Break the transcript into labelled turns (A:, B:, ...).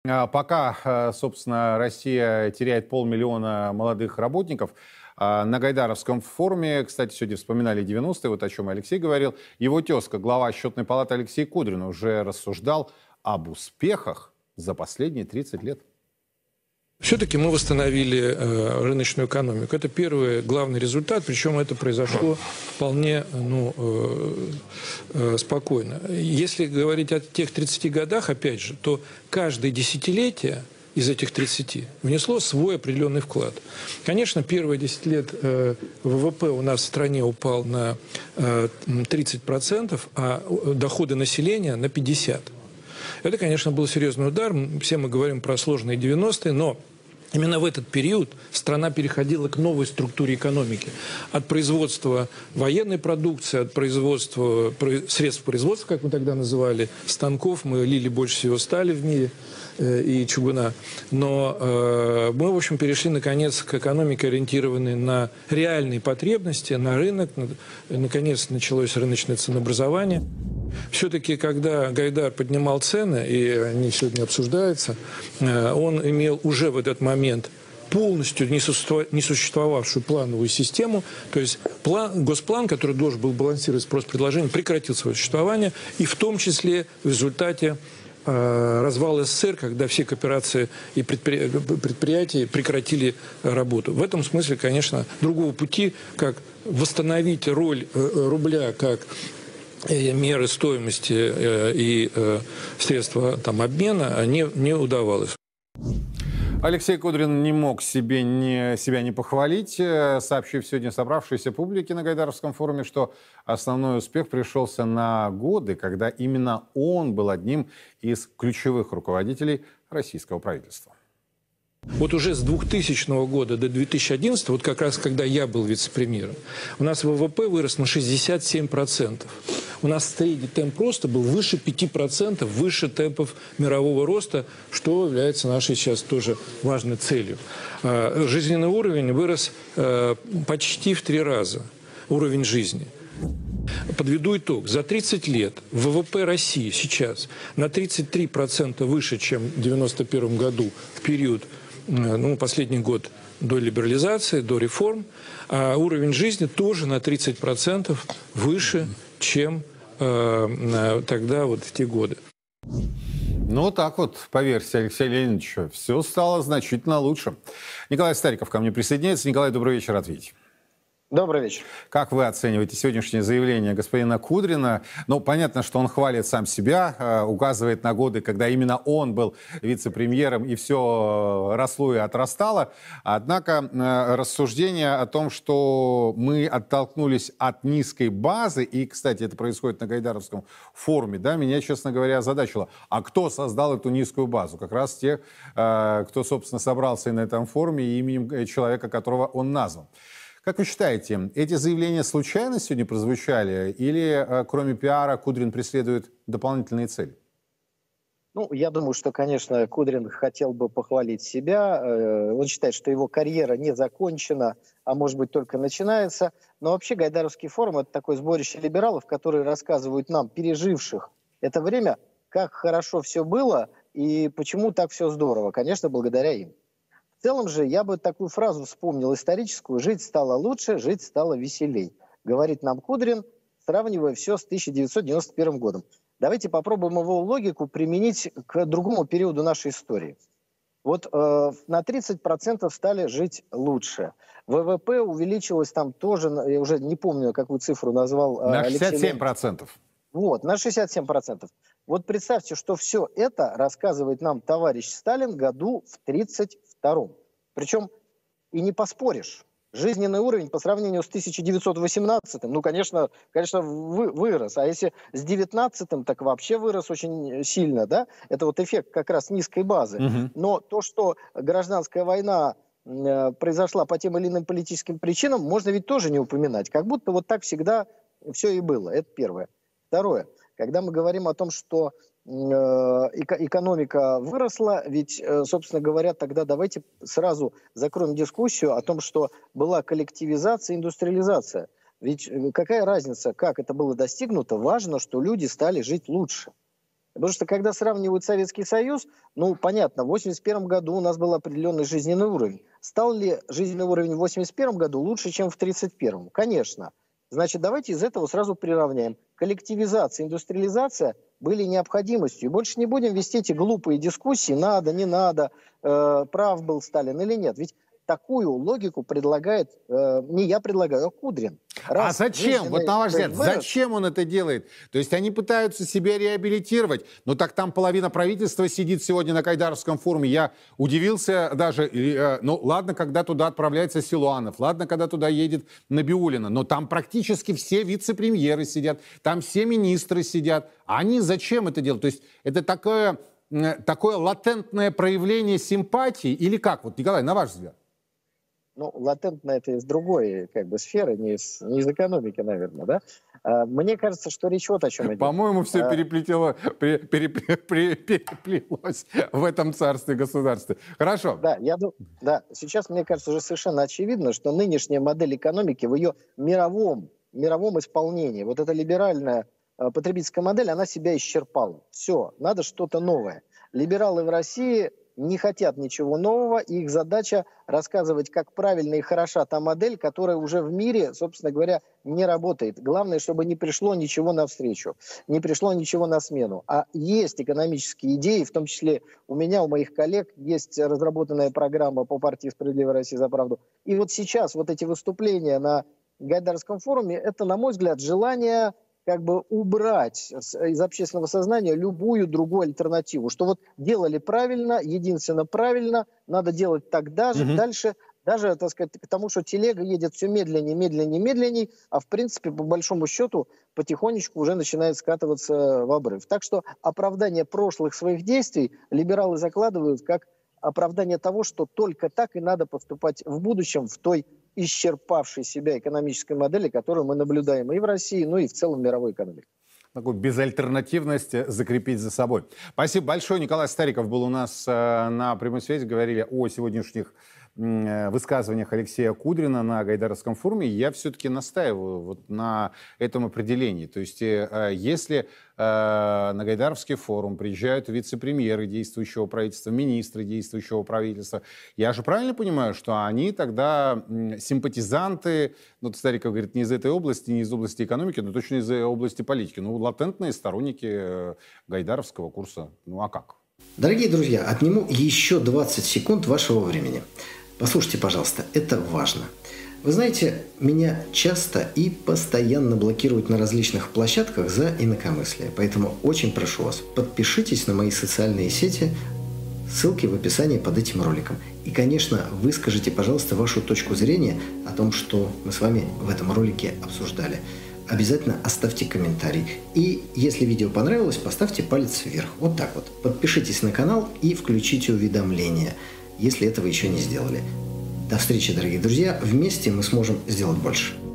A: Пока, собственно, Россия теряет 500 000 молодых работников, на Гайдаровском форуме, кстати, сегодня вспоминали 90-е, вот о чем Алексей говорил, его тезка, глава Счетной палаты Алексей Кудрин, уже рассуждал об успехах за последние 30 лет.
B: Все-таки мы восстановили рыночную экономику. Это первый главный результат, причем это произошло вполне спокойно. Если говорить о тех 30 годах, опять же, то каждое десятилетие из этих 30 внесло свой определенный вклад. Конечно, первые 10 лет ВВП у нас в стране упал на 30%, а доходы населения на 50%. Это, конечно, был серьезный удар. Все мы говорим про сложные 90-е, но именно в этот период страна переходила к новой структуре экономики. От производства военной продукции, от производства средств производства, как мы тогда называли, станков, мы лили больше всего стали в мире и чугуна. Но мы, в общем, перешли, наконец, к экономике, ориентированной на реальные потребности, на рынок. Наконец, началось рыночное ценообразование. Все-таки, когда Гайдар поднимал цены, и они сегодня обсуждаются, он имел уже в этот момент полностью не существовавшую плановую систему, то есть госплан, который должен был балансировать спрос-предложение, прекратил свое существование, и в том числе в результате развала СССР, когда все кооперации и предприятия прекратили работу. В этом смысле, конечно, другого пути, как восстановить роль рубля как меры стоимости и средства обмена не удавалось.
A: Алексей Кудрин не мог себя не похвалить, сообщив сегодня собравшейся публике на Гайдаровском форуме, что основной успех пришелся на годы, когда именно он был одним из ключевых руководителей российского правительства.
B: Вот уже с 2000 года до 2011, вот как раз когда я был вице-премьером, у нас ВВП вырос на 67%. У нас средний темп роста был выше 5%, выше темпов мирового роста, что является нашей сейчас тоже важной целью. Жизненный уровень вырос почти в 3 раза, уровень жизни. Подведу итог. За 30 лет ВВП России сейчас на 33% выше, чем в 1991 году, в период, последний год до либерализации, до реформ, а уровень жизни тоже на 30% выше, чем тогда, вот в те годы.
A: Ну, так вот, по версии Алексея Леонидовича, все стало значительно лучше. Николай Стариков ко мне присоединяется. Николай, добрый вечер, ответьте.
C: Добрый вечер.
A: Как вы оцениваете сегодняшнее заявление господина Кудрина? Ну, понятно, что он хвалит сам себя, указывает на годы, когда именно он был вице-премьером, и все росло и отрастало. Однако рассуждение о том, что мы оттолкнулись от низкой базы, и, кстати, это происходит на Гайдаровском форуме, да, меня, честно говоря, озадачило. А кто создал эту низкую базу? Как раз те, кто, собственно, собрался на этом форуме именем человека, которого он назван. Как вы считаете, эти заявления случайно сегодня прозвучали или, кроме пиара, Кудрин преследует дополнительные цели?
C: Ну, я думаю, что, конечно, Кудрин хотел бы похвалить себя. Он считает, что его карьера не закончена, а может быть только начинается. Но вообще Гайдаровский форум – это такое сборище либералов, которые рассказывают нам, переживших это время, как хорошо все было и почему так все здорово. Конечно, благодаря им. В целом же я бы такую фразу вспомнил историческую: «Жить стало лучше, жить стало веселей», говорит нам Кудрин, сравнивая все с 1991 годом. Давайте попробуем его логику применить к другому периоду нашей истории. Вот на 30% стали жить лучше. ВВП увеличилось там тоже, я уже не помню, какую цифру назвал
A: на
C: Алексей.
A: 67%.
C: Вот, на 67%. Вот представьте, что все это рассказывает нам товарищ Сталин году в 1932-м. Причем и не поспоришь. Жизненный уровень по сравнению с 1918-м, ну, конечно, вырос. А если с 19-м, так вообще вырос очень сильно, да? Это вот эффект как раз низкой базы. Но то, что гражданская война произошла по тем или иным политическим причинам, можно ведь тоже не упоминать. Как будто вот так всегда все и было. Это первое. Второе. Когда мы говорим о том, что экономика выросла, ведь, собственно говоря, тогда давайте сразу закроем дискуссию о том, что была коллективизация, индустриализация. Ведь какая разница, как это было достигнуто? Важно, что люди стали жить лучше. Потому что когда сравнивают Советский Союз, ну, понятно, в 1981 году у нас был определенный жизненный уровень. Стал ли жизненный уровень в 1981 году лучше, чем в 1931? Конечно. Значит, давайте из этого сразу приравняем. Коллективизация, индустриализация были необходимостью. И больше не будем вести эти глупые дискуссии, надо, не надо, прав был Сталин или нет. Ведь такую логику предлагает, не я предлагаю, а Кудрин.
A: А зачем? Вот на ваш взгляд, зачем он это делает? То есть они пытаются себя реабилитировать, но так там половина правительства сидит сегодня на Гайдаровском форуме. Я удивился даже, ну ладно, когда туда отправляется Силуанов, ладно, когда туда едет Набиуллина, но там практически все вице-премьеры сидят, там все министры сидят. А они зачем это делают? То есть это такое латентное проявление симпатии или как? Вот, Николай, на ваш взгляд?
C: Ну, латентно это из другой сферы, не из экономики, наверное, да? Мне кажется, что речь вот о чем идет.
A: По-моему, все переплелось в этом царстве государстве. Хорошо.
C: Да, сейчас, мне кажется, уже совершенно очевидно, что нынешняя модель экономики в ее мировом исполнении, вот эта либеральная потребительская модель, она себя исчерпала. Все, надо что-то новое. Либералы в России не хотят ничего нового, и их задача рассказывать, как правильно и хороша та модель, которая уже в мире, собственно говоря, не работает. Главное, чтобы не пришло ничего навстречу, не пришло ничего на смену. А есть экономические идеи, в том числе у меня, у моих коллег, есть разработанная программа по партии «Справедливая Россия за правду». И вот сейчас вот эти выступления на Гайдаровском форуме, это, на мой взгляд, желание убрать из общественного сознания любую другую альтернативу. Что вот делали правильно, единственно правильно, надо делать так дальше, даже, так сказать, потому что телега едет все медленнее, а в принципе, по большому счету, потихонечку уже начинает скатываться в обрыв. Так что оправдание прошлых своих действий либералы закладывают как оправдание того, что только так и надо поступать в будущем в той исчерпавшей себя экономической модели, которую мы наблюдаем и в России, ну и в целом мировой экономике.
A: Такую безальтернативность закрепить за собой. Спасибо большое. Николай Стариков был у нас на прямой связи. Говорили о сегодняшних высказываниях Алексея Кудрина на Гайдаровском форуме. Я все-таки настаиваю вот на этом определении. То есть если на Гайдаровский форум приезжают вице-премьеры действующего правительства, министры действующего правительства, я же правильно понимаю, что они тогда симпатизанты, ну, Стариков говорит, не из этой области, не из области экономики, но точно из области политики. Ну, латентные сторонники гайдаровского курса. Ну, а как?
D: Дорогие друзья, отниму еще 20 секунд вашего времени. Послушайте, пожалуйста, это важно. Вы знаете, меня часто и постоянно блокируют на различных площадках за инакомыслие. Поэтому очень прошу вас, подпишитесь на мои социальные сети, ссылки в описании под этим роликом. И, конечно, выскажите, пожалуйста, вашу точку зрения о том, что мы с вами в этом ролике обсуждали. Обязательно оставьте комментарий. И если видео понравилось, поставьте палец вверх. Вот так вот. Подпишитесь на канал и включите уведомления, если этого еще не сделали. До встречи, дорогие друзья. Вместе мы сможем сделать больше.